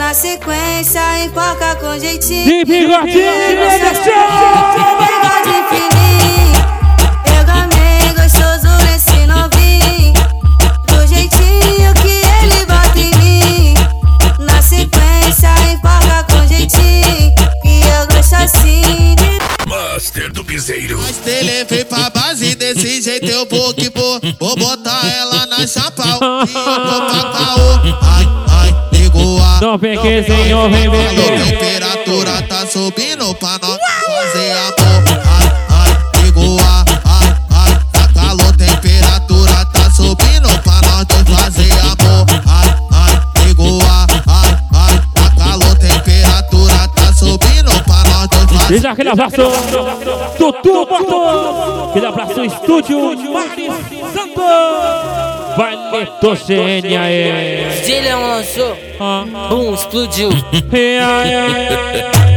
Na sequência, empoca com jeitinho. De bigodinho, bigode fininho. Eu gamei gostoso nesse novinho. Do jeitinho que ele bota em mim. Na sequência, empoca com jeitinho. E eu gosto assim de Master do piseiro. Mas te levei pra base, desse jeito eu vou que vou. Vou botar ela na chapa, e eu vou pra caô. Ai, ai, ligou a Não vem que senhor, vem a beber. temperatura tá subindo pra nós fazer amor. Ai, ai, ligou a tá calor, temperatura tá subindo pra nós fazer amor. Ai, ai, ligou a tá calor, temperatura tá subindo pra nós fazer. Deixa aquele abraço, Tutu Borto. Aquele abraço, estúdio Martins Santos. Vai Letocênia aí. DJ Leão lançou, explodiu. Ai, ai, ai.